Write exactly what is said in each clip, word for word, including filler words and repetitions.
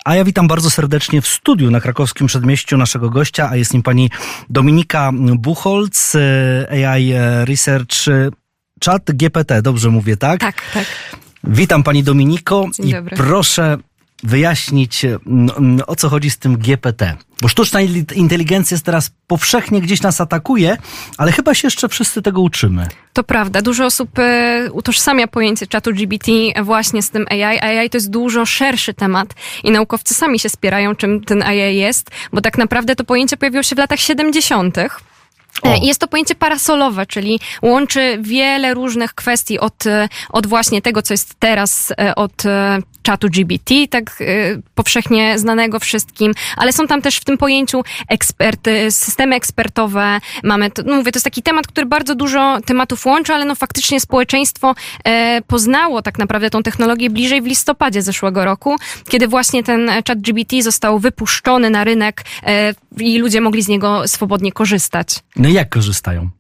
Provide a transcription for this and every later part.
A ja witam bardzo serdecznie w studiu na krakowskim przedmieściu naszego gościa, a jest nim pani Dominika Buchholz, A I Research Chat G P T. Dobrze mówię, tak? Tak, tak. Witam pani Dominiko. Dzień i dobry. Proszę wyjaśnić, no, o co chodzi z tym G P T. Bo sztuczna inteligencja jest teraz powszechnie gdzieś nas atakuje, ale chyba się jeszcze wszyscy tego uczymy. To prawda. Dużo osób e, utożsamia pojęcie czatu G B T właśnie z tym A I. A I to jest dużo szerszy temat i naukowcy sami się spierają, czym ten A I jest, bo tak naprawdę to pojęcie pojawiło się w latach siedemdziesiątych. O. I jest to pojęcie parasolowe, czyli łączy wiele różnych kwestii od, od właśnie tego, co jest teraz, od czatu G B T, tak powszechnie znanego wszystkim, ale są tam też w tym pojęciu eksperty, systemy ekspertowe. Mamy, to, no mówię, to jest taki temat, który bardzo dużo tematów łączy, ale no faktycznie społeczeństwo e, poznało tak naprawdę tą technologię bliżej w listopadzie zeszłego roku, kiedy właśnie ten czat G B T został wypuszczony na rynek e, i ludzie mogli z niego swobodnie korzystać. No i jak korzystają?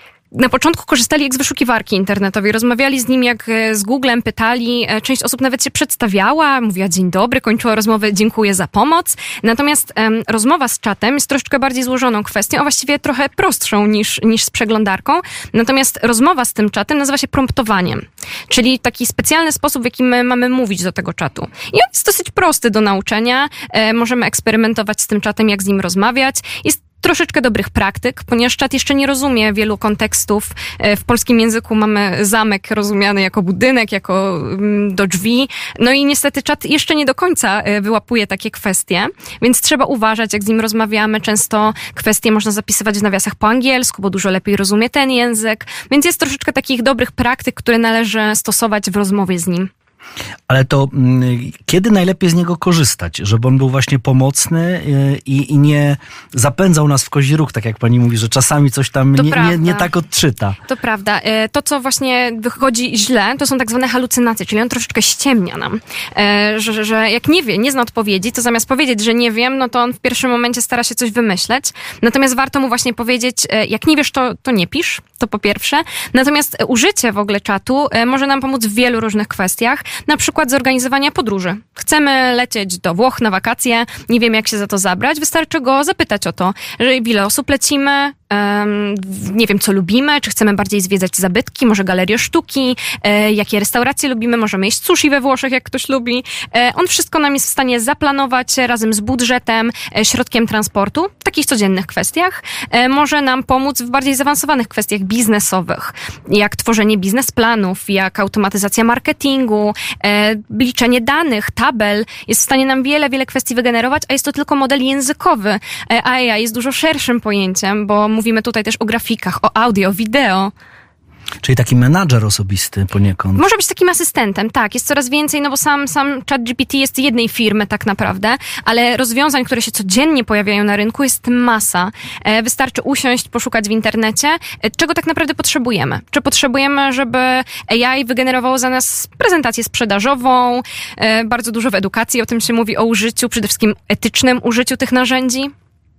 Na początku korzystali jak z wyszukiwarki internetowej, rozmawiali z nim jak z Googlem, pytali, część osób nawet się przedstawiała, mówiła dzień dobry, kończyła rozmowę, dziękuję za pomoc. Natomiast um, rozmowa z czatem jest troszeczkę bardziej złożoną kwestią, a właściwie trochę prostszą niż, niż z przeglądarką. Natomiast rozmowa z tym czatem nazywa się promptowaniem, czyli taki specjalny sposób, w jaki my mamy mówić do tego czatu. I on jest dosyć prosty do nauczenia, e, możemy eksperymentować z tym czatem, jak z nim rozmawiać. Jest troszeczkę dobrych praktyk, ponieważ czat jeszcze nie rozumie wielu kontekstów. W polskim języku mamy zamek rozumiany jako budynek, jako do drzwi. No i niestety czat jeszcze nie do końca wyłapuje takie kwestie, więc trzeba uważać, jak z nim rozmawiamy. Często kwestie można zapisywać w nawiasach po angielsku, bo dużo lepiej rozumie ten język. Więc jest troszeczkę takich dobrych praktyk, które należy stosować w rozmowie z nim. Ale to mm, kiedy najlepiej z niego korzystać, żeby on był właśnie pomocny yy, i, i nie zapędzał nas w kozi róg, tak jak pani mówi, że czasami coś tam nie, nie, nie tak odczyta. To prawda. To, co właśnie wychodzi źle, to są tak zwane halucynacje, czyli on troszeczkę ściemnia nam, że, że jak nie wie, nie zna odpowiedzi, to zamiast powiedzieć, że nie wiem, no to on w pierwszym momencie stara się coś wymyśleć. Natomiast warto mu właśnie powiedzieć, jak nie wiesz, to, to nie pisz, to po pierwsze. Natomiast użycie w ogóle czatu może nam pomóc w wielu różnych kwestiach. Na przykład zorganizowania podróży. Chcemy lecieć do Włoch na wakacje, nie wiemy jak się za to zabrać, wystarczy go zapytać o to, że w ile osób lecimy, um, nie wiem co lubimy, czy chcemy bardziej zwiedzać zabytki, może galerię sztuki, e, jakie restauracje lubimy, możemy jeść sushi we Włoszech, jak ktoś lubi. E, on wszystko nam jest w stanie zaplanować razem z budżetem, e, środkiem transportu, w takich codziennych kwestiach. E, może nam pomóc w bardziej zaawansowanych kwestiach biznesowych, jak tworzenie biznesplanów, jak automatyzacja marketingu, E, liczenie danych, tabel, jest w stanie nam wiele, wiele kwestii wygenerować, a jest to tylko model językowy. E, A I jest dużo szerszym pojęciem, bo mówimy tutaj też o grafikach, o audio, wideo. Czyli taki menadżer osobisty poniekąd. Może być takim asystentem, tak. Jest coraz więcej, no bo sam, sam czat G P T jest jednej firmy tak naprawdę, ale rozwiązań, które się codziennie pojawiają na rynku jest masa. E, wystarczy usiąść, poszukać w internecie, e, czego tak naprawdę potrzebujemy. Czy potrzebujemy, żeby A I wygenerowało za nas prezentację sprzedażową, e, bardzo dużo w edukacji o tym się mówi, o użyciu, przede wszystkim etycznym użyciu tych narzędzi.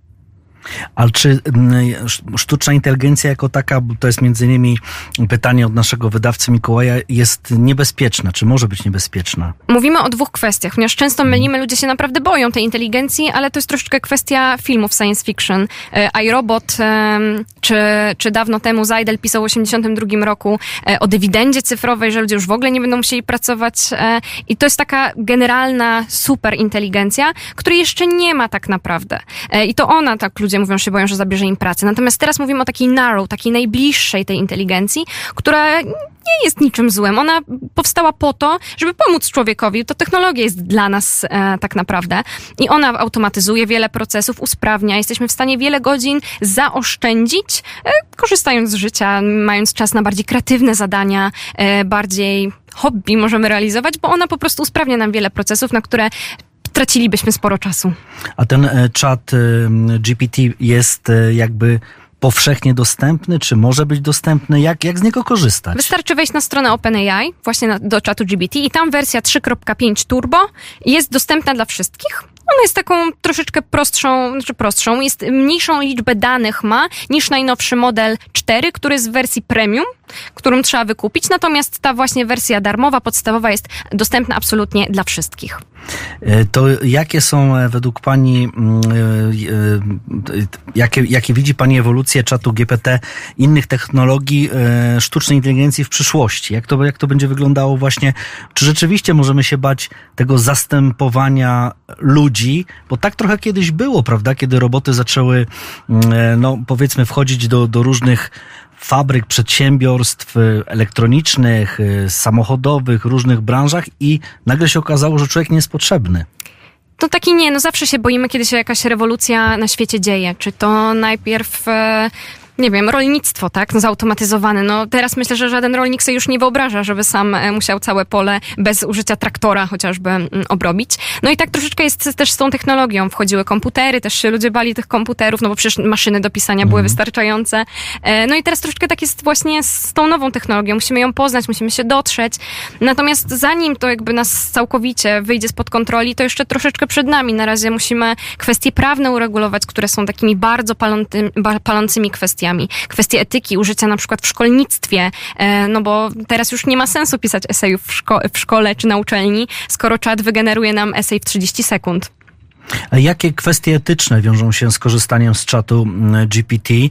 Ale czy sztuczna inteligencja jako taka, bo to jest między innymi pytanie od naszego wydawcy Mikołaja, jest niebezpieczna? Czy może być niebezpieczna? Mówimy o dwóch kwestiach, ponieważ często mylimy, ludzie się naprawdę boją tej inteligencji, ale to jest troszeczkę kwestia filmów science fiction. iRobot, czy, czy dawno temu Zajdel pisał w osiemdziesiątym drugim roku o dywidendzie cyfrowej, że ludzie już w ogóle nie będą musieli pracować. I to jest taka generalna superinteligencja, której jeszcze nie ma tak naprawdę. I to ona, tak ludzie mówią, się boją, że zabierze im pracę. Natomiast teraz mówimy o takiej narrow, takiej najbliższej tej inteligencji, która nie jest niczym złym. Ona powstała po to, żeby pomóc człowiekowi. To technologia jest dla nas e, tak naprawdę. I ona automatyzuje wiele procesów, usprawnia. Jesteśmy w stanie wiele godzin zaoszczędzić, e, korzystając z życia, mając czas na bardziej kreatywne zadania, e, bardziej hobby możemy realizować, bo ona po prostu usprawnia nam wiele procesów, na które tracilibyśmy sporo czasu. A ten czat G P T jest jakby powszechnie dostępny, czy może być dostępny? Jak, jak z niego korzystać? Wystarczy wejść na stronę OpenAI, właśnie na, do czatu G B T i tam wersja trzy kropka pięć Turbo jest dostępna dla wszystkich. Ona jest taką troszeczkę prostszą, znaczy prostszą, jest mniejszą liczbę danych ma niż najnowszy model cztery, który jest w wersji premium, którą trzeba wykupić, natomiast ta właśnie wersja darmowa, podstawowa jest dostępna absolutnie dla wszystkich. To jakie są według Pani, jakie, jakie widzi Pani ewolucję czatu G P T, innych technologii sztucznej inteligencji w przyszłości? Jak to, jak to będzie wyglądało właśnie? Czy rzeczywiście możemy się bać tego zastępowania ludzi? Bo tak trochę kiedyś było, prawda? Kiedy roboty zaczęły, no powiedzmy, wchodzić do, do różnych fabryk, przedsiębiorstw elektronicznych, samochodowych, różnych branżach i nagle się okazało, że człowiek nie jest potrzebny. To taki nie, no zawsze się boimy, kiedy się jakaś rewolucja na świecie dzieje. Czy to najpierw... E... nie wiem, rolnictwo, tak, no, zautomatyzowane. No teraz myślę, że żaden rolnik sobie już nie wyobraża, żeby sam musiał całe pole bez użycia traktora chociażby mm, obrobić. No i tak troszeczkę jest też z tą technologią. Wchodziły komputery, też się ludzie bali tych komputerów, no bo przecież maszyny do pisania mm. były wystarczające. E, no i teraz troszeczkę tak jest właśnie z tą nową technologią. Musimy ją poznać, musimy się dotrzeć. Natomiast zanim to jakby nas całkowicie wyjdzie spod kontroli, to jeszcze troszeczkę przed nami. Na razie musimy kwestie prawne uregulować, które są takimi bardzo palący, palącymi kwestiami. Kwestie etyki, użycia na przykład w szkolnictwie, no bo teraz już nie ma sensu pisać esejów w, szko- w szkole czy na uczelni, skoro czat wygeneruje nam esej w trzydzieści sekund. A jakie kwestie etyczne wiążą się z korzystaniem z czatu G P T,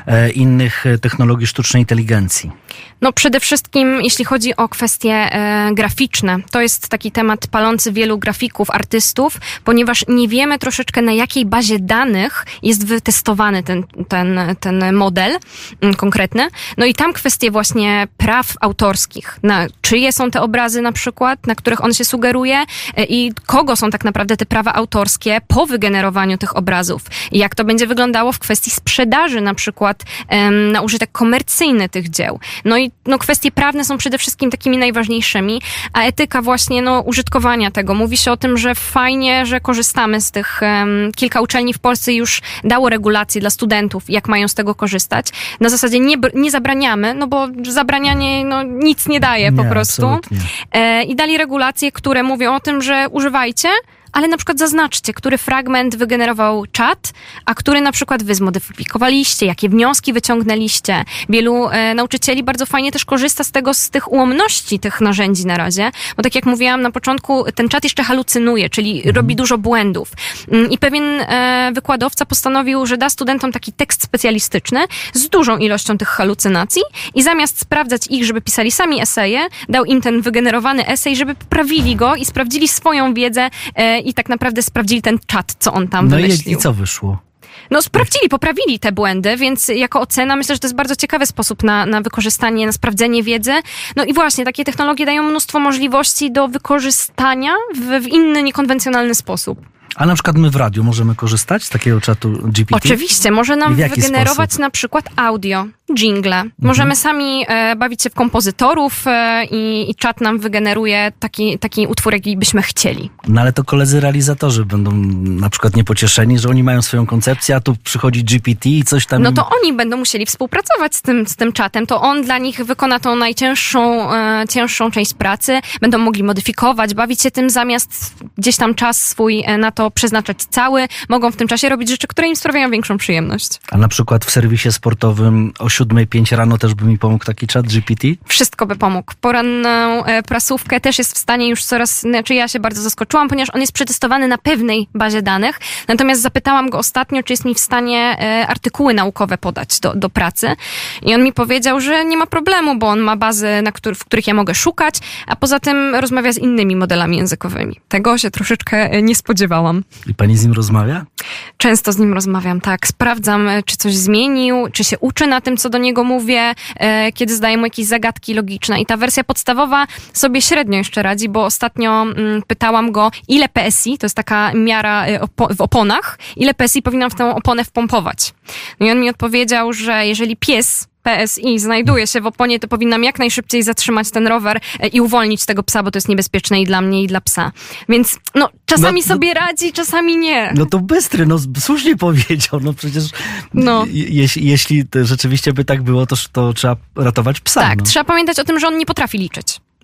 innych technologii sztucznej inteligencji? No przede wszystkim jeśli chodzi o kwestie e, graficzne, to jest taki temat palący wielu grafików, artystów, ponieważ nie wiemy troszeczkę na jakiej bazie danych jest wytestowany ten, ten, ten model m, konkretny. No i tam kwestie właśnie praw autorskich, na czyje są te obrazy na przykład, na których on się sugeruje e, i kogo są tak naprawdę te prawa autorskie po wygenerowaniu tych obrazów. I jak to będzie wyglądało w kwestii sprzedaży na przykład e, na użytek komercyjny tych dzieł. No i no, kwestie prawne są przede wszystkim takimi najważniejszymi, a etyka właśnie no, użytkowania tego. Mówi się o tym, że fajnie, że korzystamy z tych, um, kilka uczelni w Polsce już dało regulacje dla studentów, jak mają z tego korzystać. Na zasadzie nie, nie zabraniamy, no bo zabranianie no, nic nie daje nie, po prostu. E, I dali regulacje, które mówią o tym, że używajcie, ale na przykład zaznaczcie, który fragment wygenerował czat, a który na przykład wy zmodyfikowaliście, jakie wnioski wyciągnęliście. Wielu e, nauczycieli bardzo fajnie też korzysta z tego, z tych ułomności tych narzędzi na razie, bo tak jak mówiłam na początku, ten czat jeszcze halucynuje, czyli mhm. robi dużo błędów. I pewien e, wykładowca postanowił, że da studentom taki tekst specjalistyczny z dużą ilością tych halucynacji i zamiast sprawdzać ich, żeby pisali sami eseje, dał im ten wygenerowany esej, żeby poprawili go i sprawdzili swoją wiedzę e, i tak naprawdę sprawdzili ten czat, co on tam no wymyślił. No i co wyszło? No sprawdzili, poprawili te błędy, więc jako ocena myślę, że to jest bardzo ciekawy sposób na, na wykorzystanie, na sprawdzenie wiedzy. No i właśnie, takie technologie dają mnóstwo możliwości do wykorzystania w, w inny, niekonwencjonalny sposób. A na przykład my w radiu możemy korzystać z takiego czatu G P T? Oczywiście, może nam wygenerować sposób? Na przykład audio, dżingle. Mhm. Możemy sami e, bawić się w kompozytorów e, i, i czat nam wygeneruje taki, taki utwór, jaki byśmy chcieli. No ale to koledzy realizatorzy będą na przykład niepocieszeni, że oni mają swoją koncepcję, a tu przychodzi G P T i coś tam... No to oni będą musieli współpracować z tym, z tym czatem. To on dla nich wykona tą najcięższą e, cięższą część pracy. Będą mogli modyfikować, bawić się tym, zamiast gdzieś tam czas swój e, na to przeznaczać cały. Mogą w tym czasie robić rzeczy, które im sprawiają większą przyjemność. A na przykład w serwisie sportowym o siódmej pięć rano też by mi pomógł taki czat G P T? Wszystko by pomógł. Poranną e, prasówkę też jest w stanie już coraz... Znaczy ja się bardzo zaskoczyłam, ponieważ on jest przetestowany na pewnej bazie danych. Natomiast zapytałam go ostatnio, czy jest mi w stanie e, artykuły naukowe podać do, do pracy. I on mi powiedział, że nie ma problemu, bo on ma bazy, na któr- w których ja mogę szukać, a poza tym rozmawia z innymi modelami językowymi. Tego się troszeczkę nie spodziewałam. I pani z nim rozmawia? Często z nim rozmawiam, tak. Sprawdzam, czy coś zmienił, czy się uczy na tym, co do niego mówię, e, kiedy zdaję mu jakieś zagadki logiczne. I ta wersja podstawowa sobie średnio jeszcze radzi, bo ostatnio mm, pytałam go, ile P S I, to jest taka miara e, opo- w oponach, ile P S I powinnam w tę oponę wpompować. No i on mi odpowiedział, że jeżeli pies P S I znajduje się w oponie, to powinnam jak najszybciej zatrzymać ten rower i uwolnić tego psa, bo to jest niebezpieczne i dla mnie, i dla psa. Więc no, czasami no, sobie no, radzi, czasami nie. No to bystry, no słusznie powiedział. No przecież no. Je, jeśli rzeczywiście by tak było, to, to trzeba ratować psa. Tak, no. trzeba pamiętać o tym, że on nie potrafi liczyć.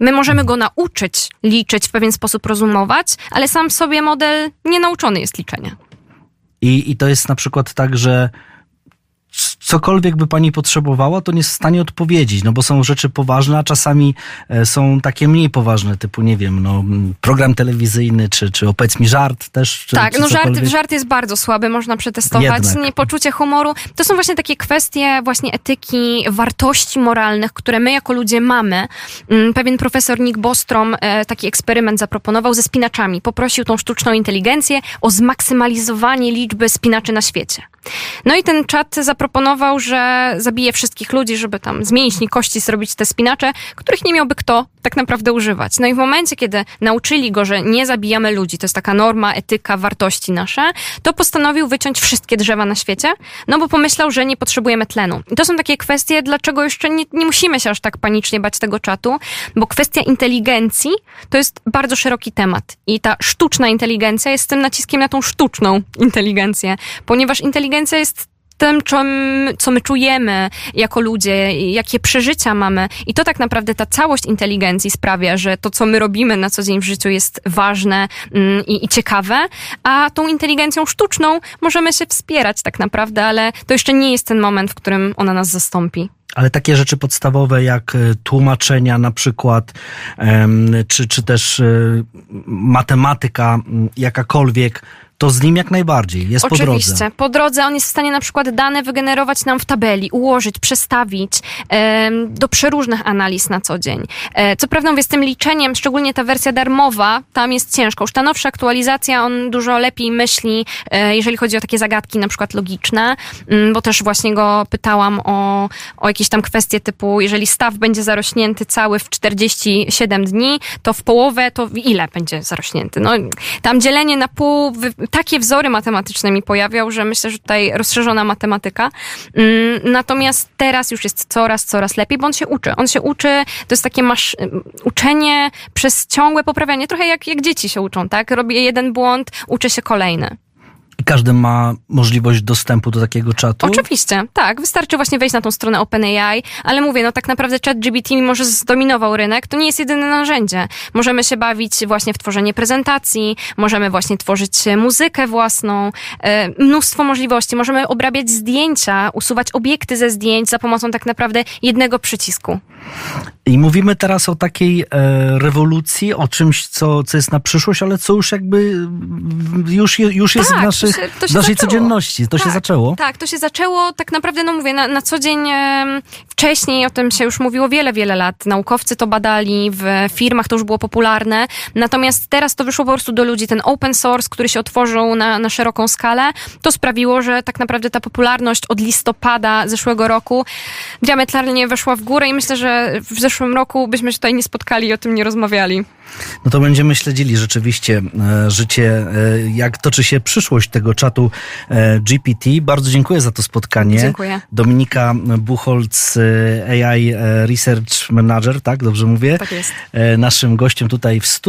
My możemy go nauczyć liczyć, w pewien sposób rozumować, ale sam w sobie model nie nauczony jest liczenia. I, I to jest na przykład tak, że cokolwiek by pani potrzebowała, to nie jest w stanie odpowiedzieć, no bo są rzeczy poważne, a czasami są takie mniej poważne, typu, nie wiem, no program telewizyjny, czy, czy opowiedz mi żart też. Czy, tak, czy no żart, żart, żart jest bardzo słaby, można przetestować. Jednak. Nie, poczucie humoru. To są właśnie takie kwestie właśnie etyki, wartości moralnych, które my jako ludzie mamy. Pewien profesor Nick Bostrom taki eksperyment zaproponował ze spinaczami. Poprosił tą sztuczną inteligencję o zmaksymalizowanie liczby spinaczy na świecie. No i ten czat zaproponował, że zabije wszystkich ludzi, żeby tam z mięśni, kości zrobić te spinacze, których nie miałby kto tak naprawdę używać. No i w momencie, kiedy nauczyli go, że nie zabijamy ludzi, to jest taka norma, etyka, wartości nasze, to postanowił wyciąć wszystkie drzewa na świecie, no bo pomyślał, że nie potrzebujemy tlenu. I to są takie kwestie, dlaczego jeszcze nie, nie musimy się aż tak panicznie bać tego czatu, bo kwestia inteligencji to jest bardzo szeroki temat. I ta sztuczna inteligencja jest z tym naciskiem na tą sztuczną inteligencję, ponieważ inteligencja jest tym, co my czujemy jako ludzie, jakie przeżycia mamy. I to tak naprawdę ta całość inteligencji sprawia, że to, co my robimy na co dzień w życiu jest ważne mm, i, i ciekawe, a tą inteligencją sztuczną możemy się wspierać tak naprawdę, ale to jeszcze nie jest ten moment, w którym ona nas zastąpi. Ale takie rzeczy podstawowe jak tłumaczenia na przykład, czy, czy też matematyka jakakolwiek, to z nim jak najbardziej, jest Oczywiście. po drodze. Oczywiście, po drodze on jest w stanie na przykład dane wygenerować nam w tabeli, ułożyć, przestawić e, do przeróżnych analiz na co dzień. E, co prawda mówię, z tym liczeniem, szczególnie ta wersja darmowa, tam jest ciężko. Już ta nowsza aktualizacja, on dużo lepiej myśli, e, jeżeli chodzi o takie zagadki na przykład logiczne, m, bo też właśnie go pytałam o, o jakieś tam kwestie typu, jeżeli staw będzie zarośnięty cały w czterdzieści siedem dni, to w połowę to ile będzie zarośnięty? No, tam dzielenie na pół, wy, takie wzory matematyczne mi pojawiał, że myślę, że tutaj rozszerzona matematyka. Natomiast teraz już jest coraz, coraz lepiej, bo on się uczy. On się uczy, to jest takie masz, uczenie przez ciągłe poprawianie, trochę jak, jak dzieci się uczą, tak? Robię jeden błąd, uczę się kolejny. I każdy ma możliwość dostępu do takiego czatu? Oczywiście, tak. Wystarczy właśnie wejść na tą stronę OpenAI, ale mówię, no tak naprawdę ChatGPT, mimo że zdominował rynek, to nie jest jedyne narzędzie. Możemy się bawić właśnie w tworzenie prezentacji, możemy właśnie tworzyć muzykę własną, e, mnóstwo możliwości. Możemy obrabiać zdjęcia, usuwać obiekty ze zdjęć za pomocą tak naprawdę jednego przycisku. I mówimy teraz o takiej e, rewolucji, o czymś, co, co jest na przyszłość, ale co już jakby już, je, już jest tak, w naszych, to się, to się naszej zaczęło. codzienności. To tak, się zaczęło? Tak, to się zaczęło tak naprawdę, no mówię, na, na co dzień e, wcześniej o tym się już mówiło wiele, wiele lat. Naukowcy to badali, w firmach to już było popularne. Natomiast teraz to wyszło po prostu do ludzi. Ten open source, który się otworzył na, na szeroką skalę, to sprawiło, że tak naprawdę ta popularność od listopada zeszłego roku diametralnie weszła w górę i myślę, że w zeszłym roku byśmy się tutaj nie spotkali i o tym nie rozmawiali. No to będziemy śledzili rzeczywiście e, życie, e, jak toczy się przyszłość tego czatu e, G P T. Bardzo dziękuję za to spotkanie. Dziękuję. Dominika Buchholz, e, A I Research Manager, tak? Dobrze mówię? Tak jest. E, naszym gościem tutaj w studiu.